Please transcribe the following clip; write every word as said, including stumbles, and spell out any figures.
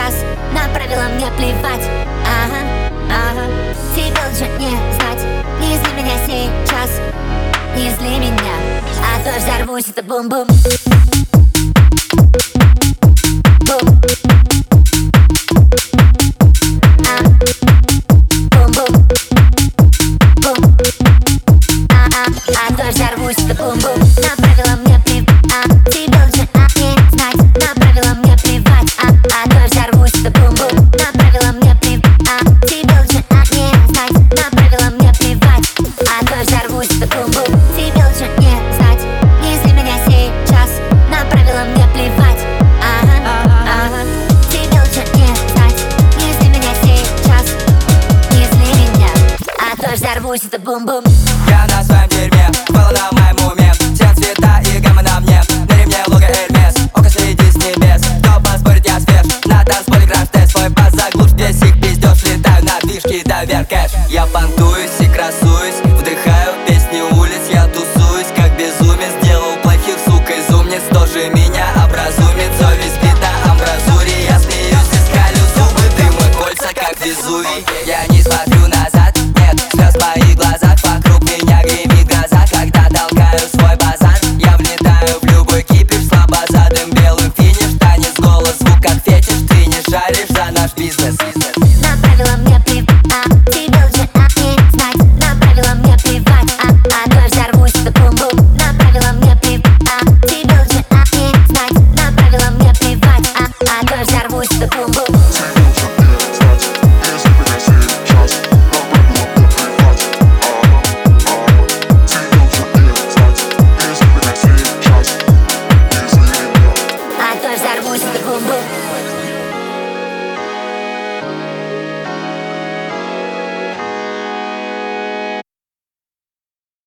сейчас, на правила мне плевать. Ага, ага, тебе лучше не знать. Не зли меня сейчас, не зли меня, а то взорвусь, это бум-бум. Бум. А, бум-бум. Бум. А, а, а то взорвусь, это бум-бум. На правила мне плевать. А, тебе лучше не знать. На правила мне плевать. А, а то взорвусь, это бум-бум. На правила мне плевать. А, тебе лучше не знать. На правила мне плевать. А то взорвусь, это бум-бум. Тебе лучше не знать. Не зли меня сейчас. На правила мне плевать. Ага, ага. Тебе лучше не знать. Не зли меня сейчас. Не зли меня, а то взорвусь, это бум-бум.